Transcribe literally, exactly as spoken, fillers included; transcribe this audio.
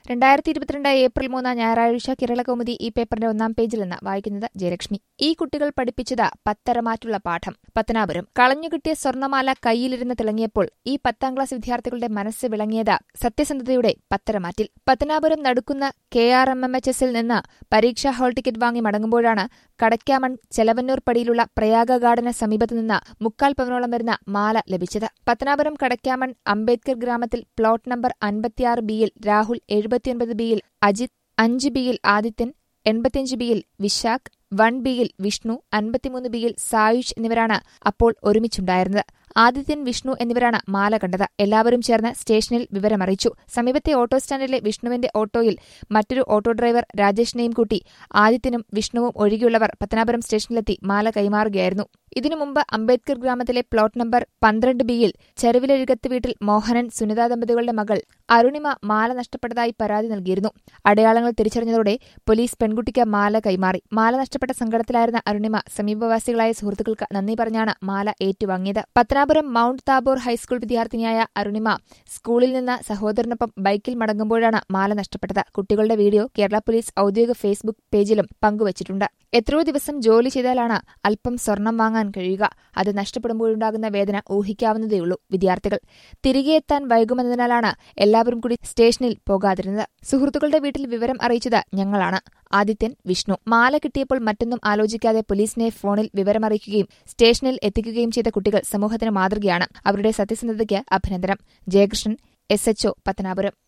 രണ്ടായിരത്തി ഇരുപത്തിരണ്ട് ഏപ്രിൽ മൂന്ന് ഞായറാഴ്ച കേരളകൗമുദി ഈ പേപ്പറിന്റെ ഒന്നാം പേജിൽ നിന്ന് വായിക്കുന്നത് ജയലക്ഷ്മി. ഈ കുട്ടികൾ പഠിപ്പിച്ചത് പത്തരമാറ്റുള്ള പാഠം. പത്തനാപുരം കളഞ്ഞുകിട്ടിയ സ്വർണമാല കൈയിലിരുന്ന് തിളങ്ങിയപ്പോൾ ഈ പത്താം ക്ലാസ് വിദ്യാർത്ഥികളുടെ മനസ്സ് വിളങ്ങിയത് സത്യസന്ധതയുടെ പത്തരമാറ്റിൽ. പത്തനാപുരം നടുക്കുന്ന K R M M H എസിൽ നിന്ന് പരീക്ഷാ ഹാൾ ടിക്കറ്റ് വാങ്ങി മടങ്ങുമ്പോഴാണ് കടയ്ക്കാമൺ ചെലവന്നൂർ പടിയിലുള്ള പ്രയാഗ ഗാർഡന് സമീപത്തുനിന്ന് മുക്കാൽ പവനോളം വരുന്ന മാല ലഭിച്ചത്. പത്തനാപുരം കടയ്ക്കാമൺ അംബേദ്കർ ഗ്രാമത്തിൽ പ്ലോട്ട് നമ്പർ അൻപത്തിയാറ് ബിയിൽ രാഹുൽ, എഴുപത്തിയൊൻപത് ബിയിൽ അജിത്, അഞ്ച് ബിയിൽ ആദിത്യൻ, എൺപത്തിയഞ്ച് ബിയിൽ വിശാഖ്, വൺ ബിയിൽ വിഷ്ണു, അൻപത്തിമൂന്ന് ബിയിൽ സായുഷ് എന്നിവരാണ് അപ്പോൾ ഒരുമിച്ചുണ്ടായിരുന്നത്. ആദിത്യൻ, വിഷ്ണു എന്നിവരാണ് മാല കണ്ടത്. എല്ലാവരും ചേർന്ന് സ്റ്റേഷനിൽ വിവരമറിയിച്ചു. സമീപത്തെ ഓട്ടോ സ്റ്റാൻഡിലെ വിഷ്ണുവിന്റെ ഓട്ടോയിൽ മറ്റൊരു ഓട്ടോ ഡ്രൈവർ രാജേഷിനെയും കൂട്ടി ആദിത്യനും വിഷ്ണുവും ഒഴികെയുള്ളവർ പത്തനാപുരം സ്റ്റേഷനിലെത്തി മാല കൈമാറുകയായിരുന്നു. ഇതിനു മുമ്പ് അംബേദ്കർ ഗ്രാമത്തിലെ പ്ലോട്ട് നമ്പർ പന്ത്രണ്ട് ബിയിൽ ചെറുവിലഴുകത്ത് വീട്ടിൽ മോഹനൻ, സുനിത ദമ്പതികളുടെ മകൾ അരുണിമ മാല നഷ്ടപ്പെട്ടതായി പരാതി നൽകിയിരുന്നു. അടയാളങ്ങൾ തിരിച്ചറിഞ്ഞതോടെ പോലീസ് പെൺകുട്ടിക്ക് മാല കൈമാറി. മാല നഷ്ടപ്പെട്ട സങ്കടത്തിലായിരുന്ന അരുണിമ സമീപവാസികളായ സുഹൃത്തുക്കൾക്ക് നന്ദി പറഞ്ഞാണ് മാല ഏറ്റുവാങ്ങിയത്. പത്തനാപുരം മൌണ്ട് താബോർ ഹൈസ്കൂൾ വിദ്യാർത്ഥിനിയായ അരുണിമ സ്കൂളിൽ നിന്ന് സഹോദരനൊപ്പം ബൈക്കിൽ മടങ്ങുമ്പോഴാണ് മാല നഷ്ടപ്പെട്ടത്. കുട്ടികളുടെ വീഡിയോ കേരള പോലീസ് ഔദ്യോഗിക ഫേസ്ബുക്ക് പേജിലും പങ്കുവച്ചിട്ടുണ്ട്. എത്രയോ ദിവസം ജോലി ചെയ്താലാണ് അല്പം സ്വർണം വാങ്ങാൻ കഴിയുക. അത് നഷ്ടപ്പെടുമ്പോഴുണ്ടാകുന്ന വേദന ഊഹിക്കാവുന്നതേയുള്ളൂ. വിദ്യാർത്ഥികൾ തിരികെ എത്താൻ വൈകുമെന്നതിനാലാണ് എല്ലാവരും കൂടി സ്റ്റേഷനിൽ പോകാതിരുന്നത്. സുഹൃത്തുക്കളുടെ വീട്ടിൽ വിവരം അറിയിച്ചത് ഞങ്ങളാണ്. ആദിത്യൻ, വിഷ്ണു. മാല കിട്ടിയപ്പോൾ മറ്റൊന്നും ആലോചിക്കാതെ പോലീസിനെ ഫോണിൽ വിവരമറിയിക്കുകയും സ്റ്റേഷനിൽ എത്തിക്കുകയും ചെയ്ത കുട്ടികൾ സമൂഹത്തിന് മാതൃകയാണ്. അവരുടെ സത്യസന്ധതയ്ക്ക് അഭിനന്ദനം. Jayakrishnan, S H O, Pathanapuram.